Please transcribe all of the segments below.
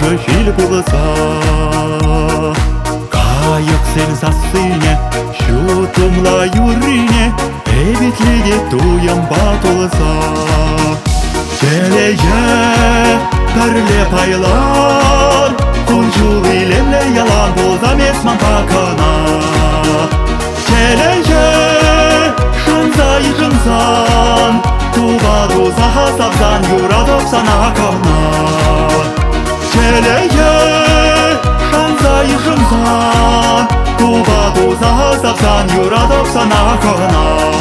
шөшіл болса. Кайық сен сасыне, шутымла юрине, әбетлеге туям батылса. Кележе пәрле пайлар, Құлжул илемле ялан болзам есман пақына. Кележе шынзай жынсан, туба дузаха сапсан, юрадопсан ақына. Кележе шынзай жынсан, туба дузаха сапсан, юрадопсан ақына.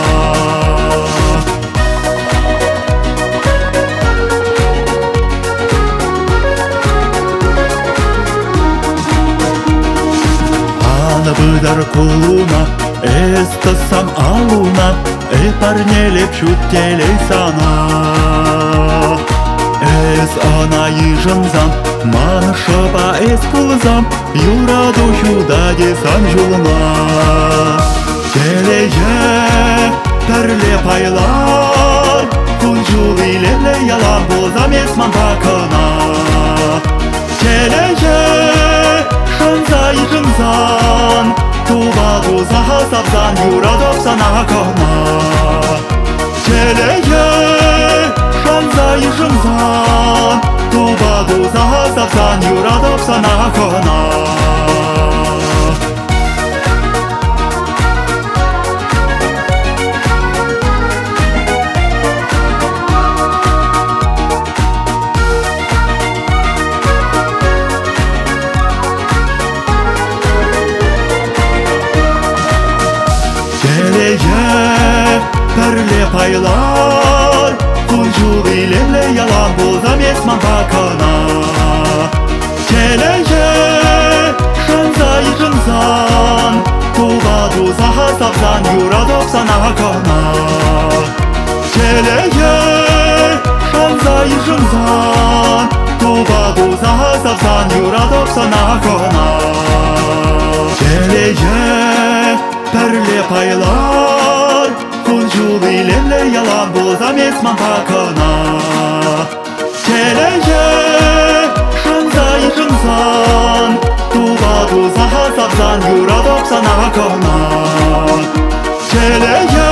Быдар кулуна, эстасам алуна, парнелеп шуттелей сана. Эс ана ежынзам, манышыба эс пулзам, юраду шуда десам жулна. Кележе пәрле пайлар, Құлжул илемле ялан болзам есман бақына. Кележе шынзай жынзан, туба дузаха сапсан, юрадопсан ақына. Кележе шынзай жынзан, туба дузаха сапсан, юрадопсан ақына. Кележе пәрле пайлар, Құлжул илемле ялан болзам есман бақына. Кележе шынзай жынзан, туба дузаха сапсан, юрадопсан ақына. Кележе шынзай жынзан, туба дузаха сапсан, юрадопсан ақына. Кележе пәрле пайлар, Құлжул илемле ялан болзам есман бақына. Кележе шынзай жынзан, туба дузаха сапсан, юрадопсан ақына. Кележе